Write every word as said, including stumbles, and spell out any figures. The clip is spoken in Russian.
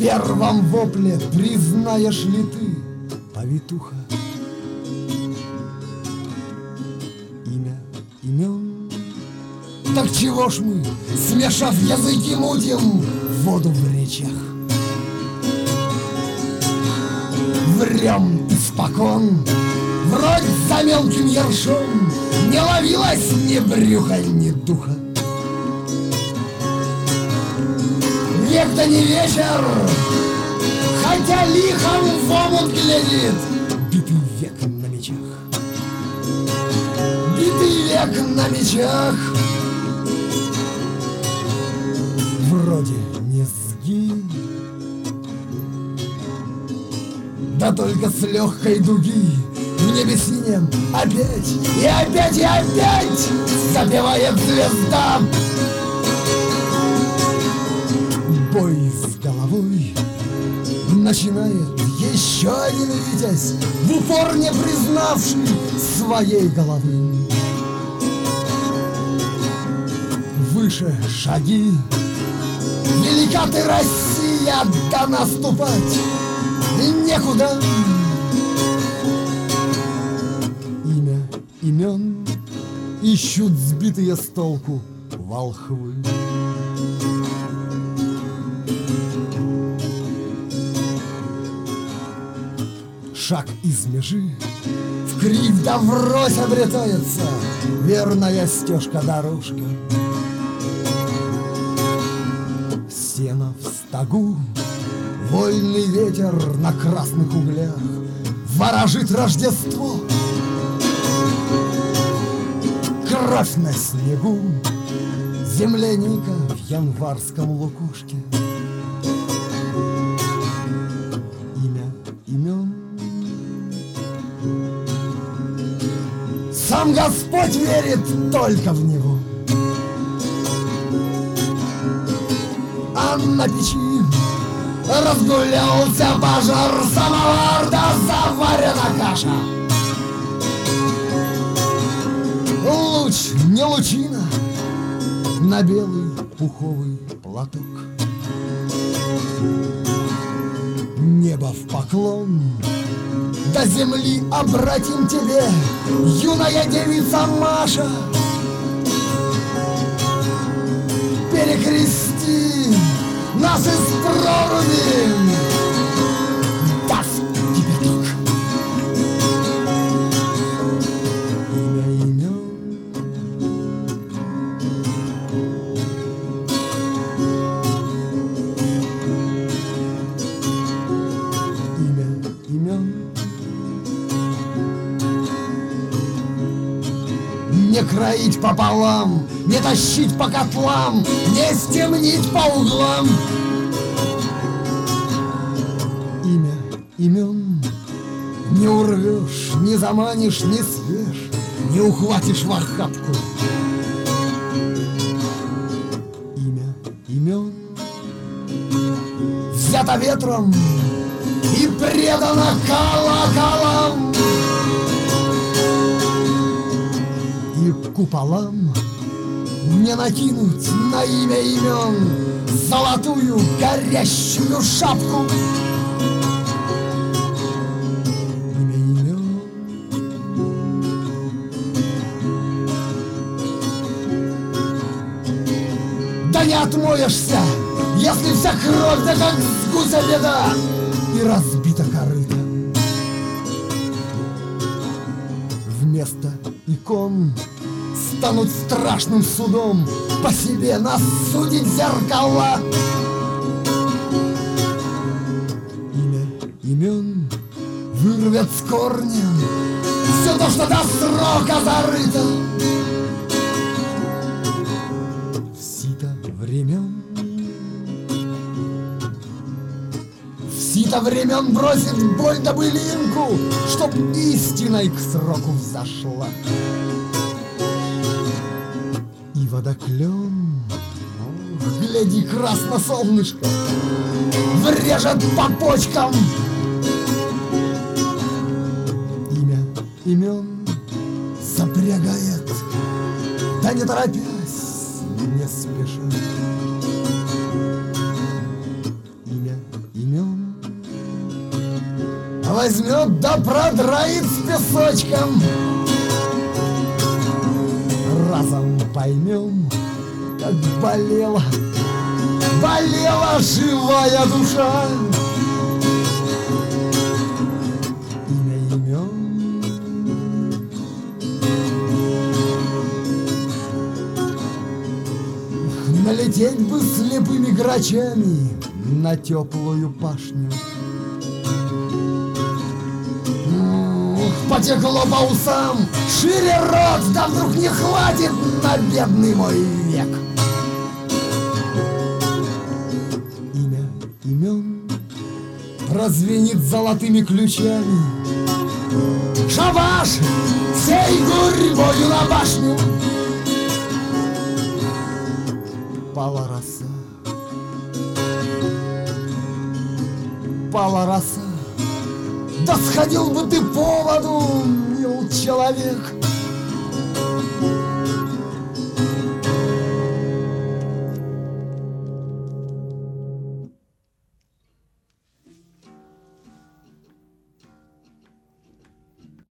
первом вопле признаешь ли ты, повитуха, имя имен? Так чего ж мы, смешав языки, мутим воду в речах? Врем испокон, вроде за мелким ершом не ловилось ни брюха, ни духа. Век да не вечер, хотя лихом в омут глядит, битый век на мечах, битый век на мечах. Вроде не сгинь, да только с легкой дуги в небе синем опять и опять и опять запевает звезда. Бой с головой начинает еще один витязь, в упор не признавший своей головы. Выше шаги, велика ты, Россия, да наступать некуда. Имя имен ищут сбитые с толку волхвы. Шаг из межи в крик да врозь обретается верная стежка-дорожка. Сено в стогу, вольный ветер на красных углях ворожит Рождество. Кровь на снегу, земляника в январском лукошке. Имя имен сам Господь верит только в него. А на печи разгулялся пожар, самовар да заварена каша. Луч не лучина на белый пуховый платок. Небо в поклон, до земли обратим тебе, юная девица Маша. Перекрести нас из проруби, даст кипяток. Имя имен Имя имен не кроить пополам, не тащить по котлам, не стемнить по углам. Имя имен не урвешь, не заманишь, не свешь, не ухватишь в охапку. Имя имен взято ветром и предано колоколам и куполам. Не накинуть на имя имен золотую горящую шапку. Имя имен да не отмоешься, если вся кровь да как с гуся беда и разбита корыта. Вместо икон станут страшным судом по себе нас судить зеркала. Имя имен вырвет с корнем все то, что до срока зарыто. В сито времен, в сито времен бросит боль да былинку, чтоб истиной к сроку взошла. И водоклен, гляди, красно солнышко врежет по почкам. Имя имен запрягает, да не торопясь, не спеша. Имя возьмет да продраит с песочком. Разом поймем, как болела, болела живая душа. Имя имен налететь бы слепыми грачами на теплую пашню. Потекло по усам, шире рот, да вдруг не хватит на бедный мой век. Имя имен прозвенит золотыми ключами. Шабаш всей гурьбою на башню. Пала роса, пала роса. Да сходил бы ты по воду, мил человек.